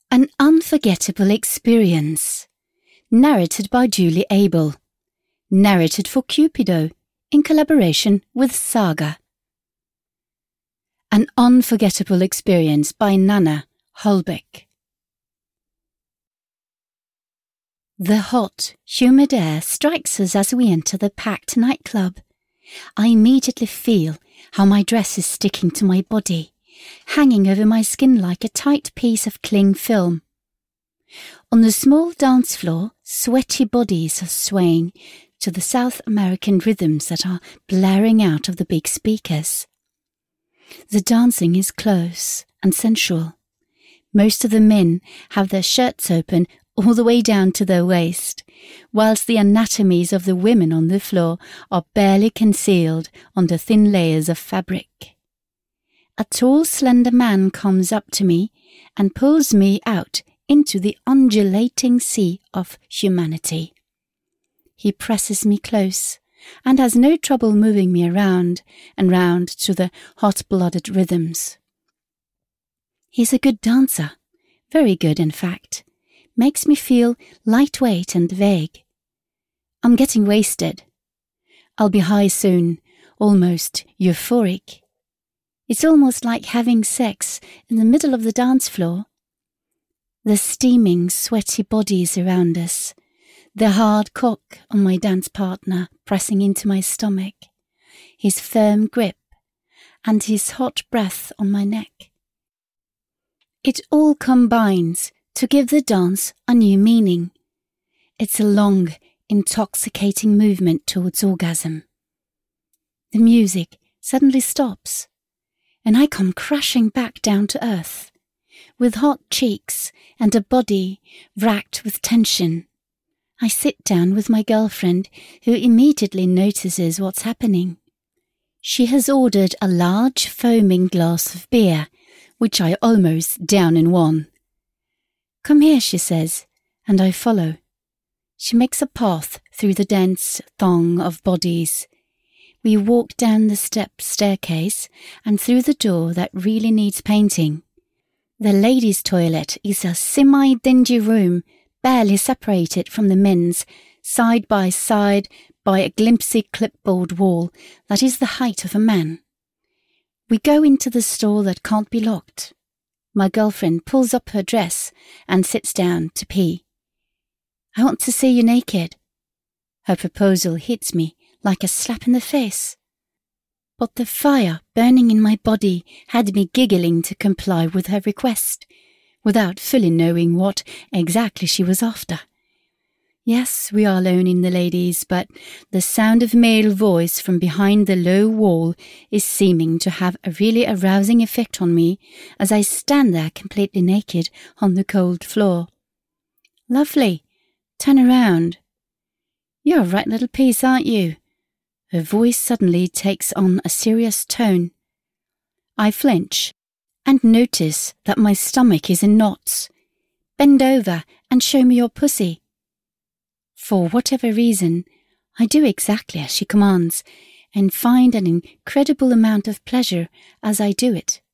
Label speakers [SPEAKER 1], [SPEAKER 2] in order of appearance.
[SPEAKER 1] An Unforgettable Experience. Narrated by Julie Abel. Narrated for Cupido in collaboration with Saga. An Unforgettable Experience by Nana Holbeck. The hot, humid air strikes us as we enter the packed nightclub. I immediately feel how my dress is sticking to my body, hanging over my skin like a tight piece of cling film. On the small dance floor, sweaty bodies are swaying to the South American rhythms that are blaring out of the big speakers. The dancing is close and sensual. Most of the men have their shirts open all the way down to their waist, whilst the anatomies of the women on the floor are barely concealed under thin layers of fabric. A tall, slender man comes up to me and pulls me out into the undulating sea of humanity. He presses me close and has no trouble moving me around and round to the hot-blooded rhythms. He's a good dancer, very good in fact, makes me feel lightweight and vague. I'm getting wasted. I'll be high soon, almost euphoric. It's almost like having sex in the middle of the dance floor. The steaming, sweaty bodies around us, the hard cock on my dance partner pressing into my stomach, his firm grip, and his hot breath on my neck. It all combines to give the dance a new meaning. It's a long, intoxicating movement towards orgasm. The music suddenly stops, and I come crashing back down to earth, with hot cheeks and a body racked with tension. I sit down with my girlfriend, who immediately notices what's happening. She has ordered a large foaming glass of beer, which I almost down in one. "Come here," she says, and I follow. She makes a path through the dense throng of bodies. We walk down the staircase and through the door that really needs painting. The ladies' toilet is a semi-dingy room, barely separated from the men's, side by side by a glimpsy clipboard wall that is the height of a man. We go into the store that can't be locked. My girlfriend pulls up her dress and sits down to pee. "I want to see you naked." Her proposal hits me like a slap in the face. But the fire burning in my body had me giggling to comply with her request, without fully knowing what exactly she was after. Yes, we are alone in the ladies, but the sound of male voice from behind the low wall is seeming to have a really arousing effect on me as I stand there completely naked on the cold floor. "Lovely. Turn around. You're a right little piece, aren't you?" Her voice suddenly takes on a serious tone. I flinch and notice that my stomach is in knots. "Bend over and show me your pussy." For whatever reason, I do exactly as she commands and find an incredible amount of pleasure as I do it.